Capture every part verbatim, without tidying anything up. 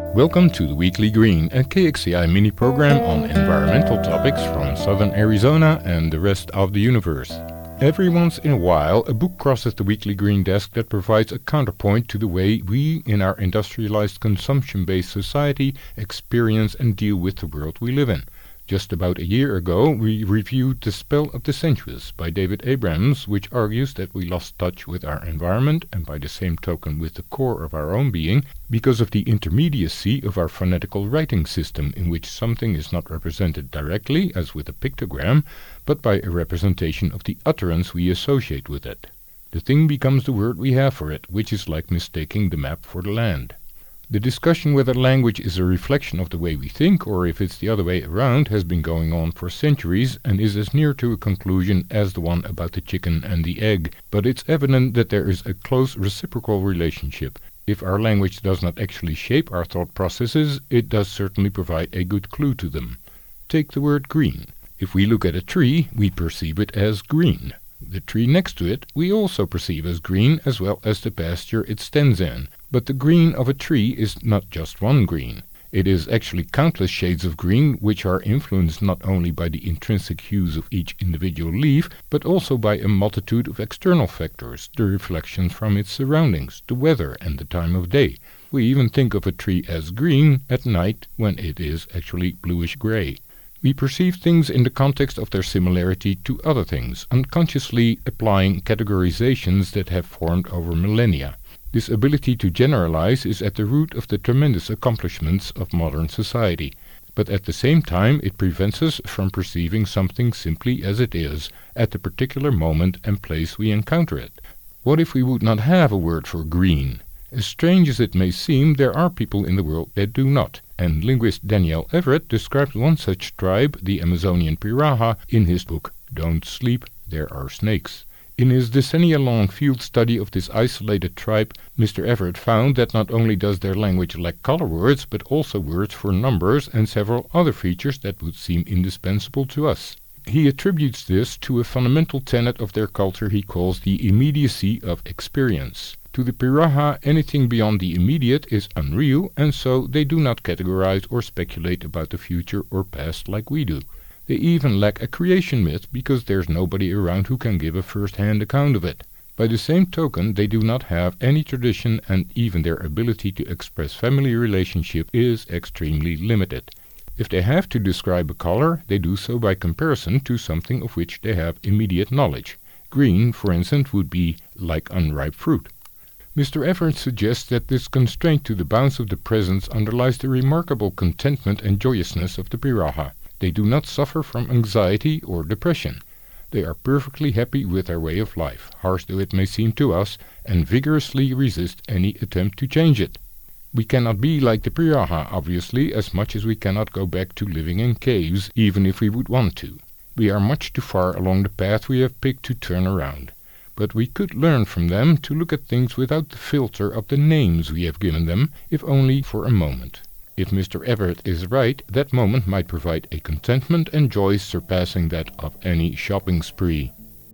Welcome to the Weekly Green, a K X C I mini-program on environmental topics from southern Arizona and the rest of the universe. Every once in a while, a book crosses the Weekly Green desk that provides a counterpoint to the way we, in our industrialized consumption-based society, experience and deal with the world we live in. Just about a year ago, we reviewed The Spell of the Sensuous by David Abrams, which argues that we lost touch with our environment and by the same token with the core of our own being because of the intermediacy of our phonetical writing system, in which something is not represented directly, as with a pictogram, but by a representation of the utterance we associate with it. The thing becomes the word we have for it, which is like mistaking the map for the land. The discussion whether language is a reflection of the way we think or if it's the other way around has been going on for centuries and is as near to a conclusion as the one about the chicken and the egg, but it's evident that there is a close reciprocal relationship. If our language does not actually shape our thought processes, it does certainly provide a good clue to them. Take the word green. If we look at a tree, we perceive it as green. The tree next to it we also perceive as green, as well as the pasture it stands in. But the green of a tree is not just one green. It is actually countless shades of green, which are influenced not only by the intrinsic hues of each individual leaf, but also by a multitude of external factors, the reflections from its surroundings, the weather and the time of day. We even think of a tree as green at night when it is actually bluish-gray. We perceive things in the context of their similarity to other things, unconsciously applying categorizations that have formed over millennia. This ability to generalize is at the root of the tremendous accomplishments of modern society, but at the same time it prevents us from perceiving something simply as it is, at the particular moment and place we encounter it. What if we would not have a word for green? As strange as it may seem, there are people in the world that do not, and linguist Daniel Everett describes one such tribe, the Amazonian Piraha, in his book Don't Sleep, There Are Snakes. In his decennia-long field study of this isolated tribe, Mister Everett found that not only does their language lack color words, but also words for numbers and several other features that would seem indispensable to us. He attributes this to a fundamental tenet of their culture he calls the immediacy of experience. To the Piraha, anything beyond the immediate is unreal, and so they do not categorize or speculate about the future or past like we do. They even lack a creation myth because there's nobody around who can give a first-hand account of it. By the same token, they do not have any tradition, and even their ability to express family relationship is extremely limited. If they have to describe a color, they do so by comparison to something of which they have immediate knowledge. Green, for instance, would be like unripe fruit. Mister Everett suggests that this constraint to the bounds of the present underlies the remarkable contentment and joyousness of the Piraha. They do not suffer from anxiety or depression. They are perfectly happy with their way of life, harsh though it may seem to us, and vigorously resist any attempt to change it. We cannot be like the Piraha, obviously, as much as we cannot go back to living in caves, even if we would want to. We are much too far along the path we have picked to turn around. But we could learn from them to look at things without the filter of the names we have given them, if only for a moment. If Mister Everett is right, that moment might provide a contentment and joy surpassing that of any shopping spree.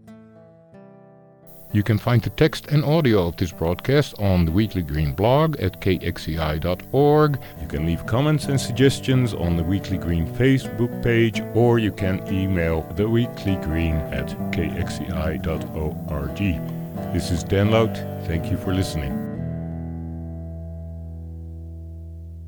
You can find the text and audio of this broadcast on the Weekly Green blog at k x c i dot org. You can leave comments and suggestions on the Weekly Green Facebook page, or you can email theweeklygreen at k x c i dot org. This is Dan Lout. Thank you for listening.